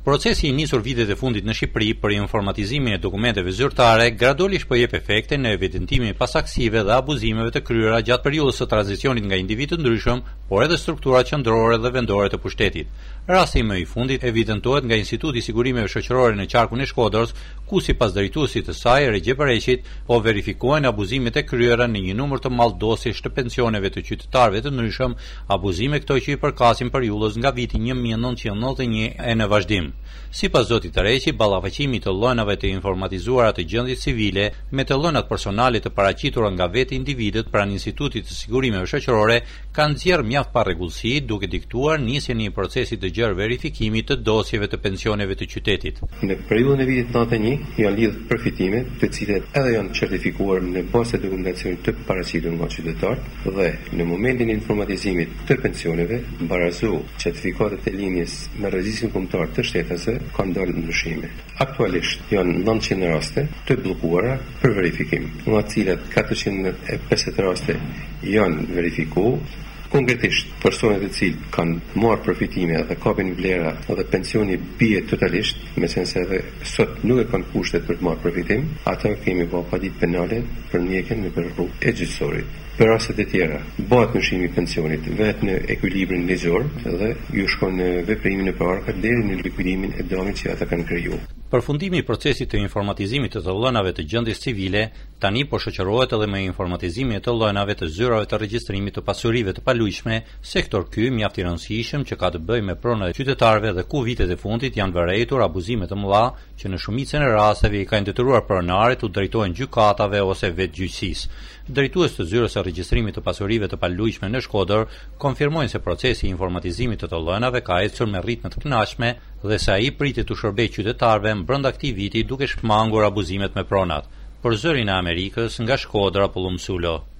Procesi I nisur vitet e fundit në Shqipëri për informatizimin e dokumenteve zyrtare gradualisht po jep efekte në evidentimin e pasaksive dhe abuzimeve të kryera gjatë periudhës së tranzicionit nga individë të ndryshëm, por edhe strukturat qendrore dhe vendore të pushtetit. Rasti më I fundit evidentohet nga Instituti I Sigurimeve Shoqërore në qarkun e Shkodrës, ku sipas drejtuesit të saj, Regje Bereqit, po verifikohen abuzimet e kryera në një numër të mallëdosjesh të pensioneve të qytetarëve të ndryshëm, abuzime këto që I përkasin periudhës nga viti 1991 e në vazhdim. Sipas zotit Bereqi, ballafaqimi të llonave të informatizuara të gjendjes civile me të llonat personale të paraqitura nga vetë individët pranë Institutit të Sigurimeve Shoqërore kanë nxjerrë mjaft parregullsi, duke diktuar nisjen e një procesi të gjerë verifikimi të dosjeve të pensioneve të qytetit. Në periudhën e vitit 91 janë lidhur përfitime, të cilat edhe janë certifikuar në bazë të dokumentacionit të paraqitur nga qytetarët dhe në momentin e informatizimit të pensioneve barazu certifikatet e linjes në regjistrin kombëtar të shtetësve kanë dalë ndryshime. Aktualisht janë 900 raste të bllokuara për verifikim, nga të cilat 450 raste janë verifikuar. Konkretisht, personat e cilë kanë marrë përfitime dhe kapin vlera dhe pensioni bie totalisht, me sense edhe sot nuk e kanë kushtet për të marrë përfitim, ata kemi bërë padit penale për mjekën në për rrugë e gjyqësorit. Për rastet e tjera, bëhet ndryshimi I pensionit vetë në ekuilibrin ligjor dhe ju shkon në veprimin e parë deri në likuidimin e dëmit që ata kanë krijuar. Përfundimi I procesit të informatizimit të llonave të gjendjes civile tani po shoqërohet edhe me informatizimin e të llonave të zyrave të regjistrimit të pasurive të palujshme, sektor ky mjaft I rëndësishëm që ka të bëjë me pronat e qytetarëve dhe ku vitet e fundit janë vërejtur abuzime të mëdha që në shumicën e rasteve I kanë detyruar pronarët u drejtohen gjykatave ose vetë gjyqësisë. Drejtues të zyrës së regjistrimit të pasurive të palujshme në Shkodër konfirmojnë se procesi I informatizimit të llonave ka ecur me ritme të kënaqshme dhe se ai pritet të shërbejë qytetarëve brenda këtij viti duke shmangur abuzimet me pronat. Për zërin e Amerikës nga Shkodra, Apollon Msulo.